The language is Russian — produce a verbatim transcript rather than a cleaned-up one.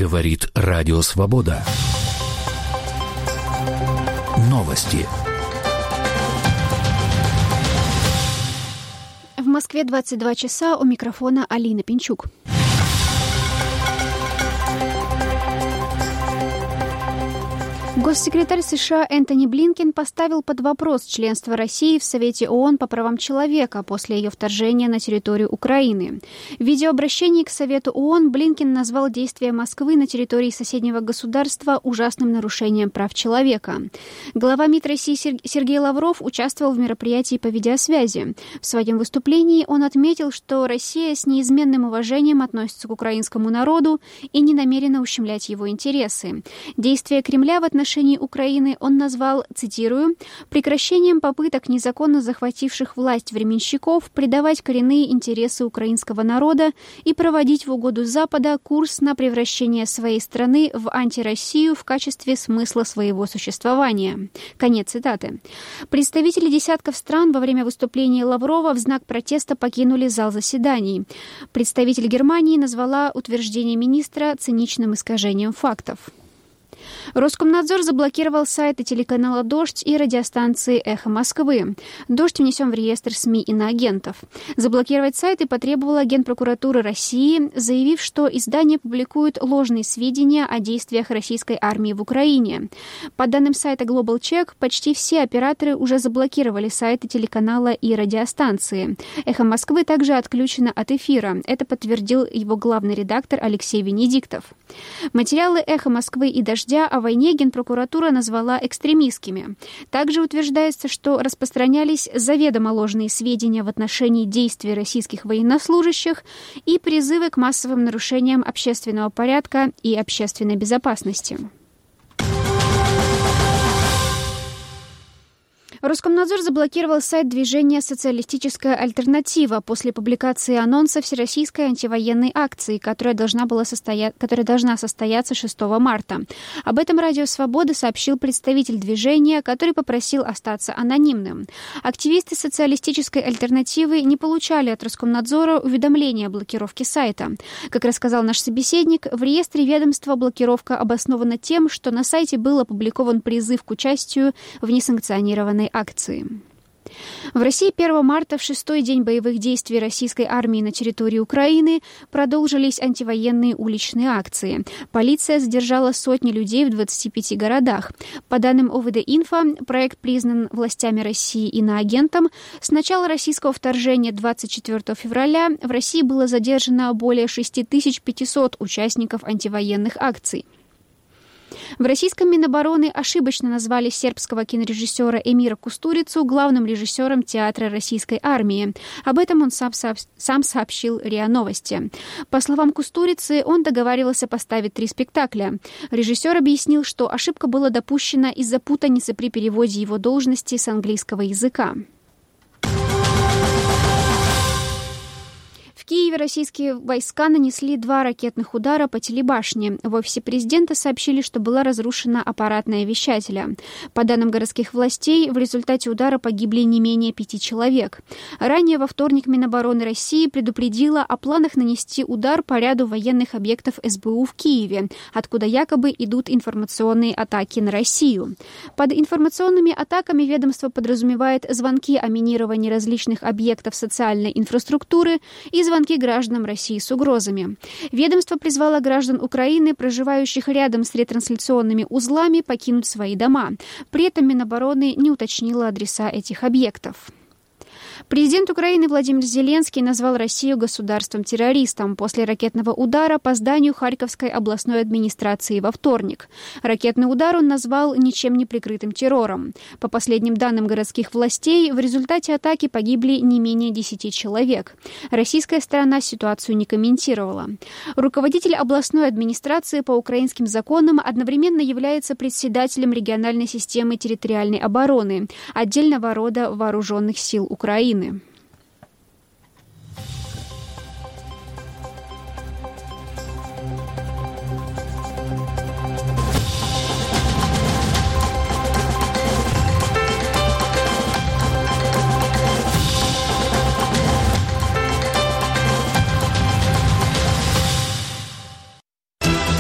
Говорит Радио Свобода. Новости. В Москве двадцать два часа, у микрофона Алина Пинчук. Госсекретарь США Энтони Блинкен поставил под вопрос членство России в Совете ООН по правам человека после ее вторжения на территорию Украины. В видеообращении к Совету ООН Блинкен назвал действия Москвы на территории соседнего государства ужасным нарушением прав человека. Глава МИД России Сергей Лавров участвовал в мероприятии по видеосвязи. В своем выступлении он отметил, что Россия с неизменным уважением относится к украинскому народу и не намерена ущемлять его интересы. Действия Кремля в отношении В отношении Украины он назвал, цитирую, «прекращением попыток незаконно захвативших власть временщиков предавать коренные интересы украинского народа и проводить в угоду Запада курс на превращение своей страны в антироссию в качестве смысла своего существования». Конец цитаты. Представители десятков стран во время выступления Лаврова в знак протеста покинули зал заседаний. Представитель Германии назвала утверждение министра циничным искажением фактов. Роскомнадзор заблокировал сайты телеканала «Дождь» и радиостанции «Эхо Москвы». «Дождь» внесен в реестр СМИ иноагентов. Заблокировать сайты потребовала Генпрокуратура России, заявив, что издание публикует ложные сведения о действиях российской армии в Украине. По данным сайта Global Check, почти все операторы уже заблокировали сайты телеканала и радиостанции. «Эхо Москвы» также отключено от эфира. Это подтвердил его главный редактор Алексей Венедиктов. Материалы «Эхо Москвы» и «Дождя» о войне Генпрокуратура назвала экстремистскими. Также утверждается, что распространялись заведомо ложные сведения в отношении действий российских военнослужащих и призывы к массовым нарушениям общественного порядка и общественной безопасности. Роскомнадзор заблокировал сайт движения «Социалистическая альтернатива» после публикации анонса всероссийской антивоенной акции, которая должна, была состоя... которая должна состояться шестого марта. Об этом Радио Свобода сообщил представитель движения, который попросил остаться анонимным. Активисты «Социалистической альтернативы» не получали от Роскомнадзора уведомления о блокировке сайта. Как рассказал наш собеседник, в реестре ведомства блокировка обоснована тем, что на сайте был опубликован призыв к участию в несанкционированной акции. В России первого марта, в шестой день боевых действий российской армии на территории Украины, продолжились антивоенные уличные акции. Полиция задержала сотни людей в двадцати пяти городах. По данным О В Д-Инфо, проект признан властями России иноагентом. С начала российского вторжения двадцать четвёртого февраля в России было задержано более шесть тысяч пятьсот участников антивоенных акций. В российском Минобороны ошибочно назвали сербского кинорежиссера Эмира Кустурицу главным режиссером театра российской армии. Об этом он сам, сам сообщил РИА Новости. По словам Кустурицы, он договаривался поставить три спектакля. Режиссер объяснил, что ошибка была допущена из-за путаницы при переводе его должности с английского языка. В Киеве российские войска нанесли два ракетных удара по телебашне. В офисе президента сообщили, что была разрушена аппаратная вещателя. По данным городских властей, в результате удара погибли не менее пяти человек. Ранее во вторник Минобороны России предупредила о планах нанести удар по ряду военных объектов Эс Бэ У в Киеве, откуда якобы идут информационные атаки на Россию. Под информационными атаками ведомство подразумевает звонки о минировании различных объектов социальной инфраструктуры и звонки гражданам России с угрозами. Ведомство призвало граждан Украины, проживающих рядом с ретрансляционными узлами, покинуть свои дома. При этом Минобороны не уточнило адреса этих объектов. Президент Украины Владимир Зеленский назвал Россию государством-террористом после ракетного удара по зданию Харьковской областной администрации во вторник. Ракетный удар он назвал ничем не прикрытым террором. По последним данным городских властей, в результате атаки погибли не менее десяти человек. Российская сторона ситуацию не комментировала. Руководитель областной администрации по украинским законам одновременно является председателем региональной системы территориальной обороны, отдельного рода вооруженных сил Украины.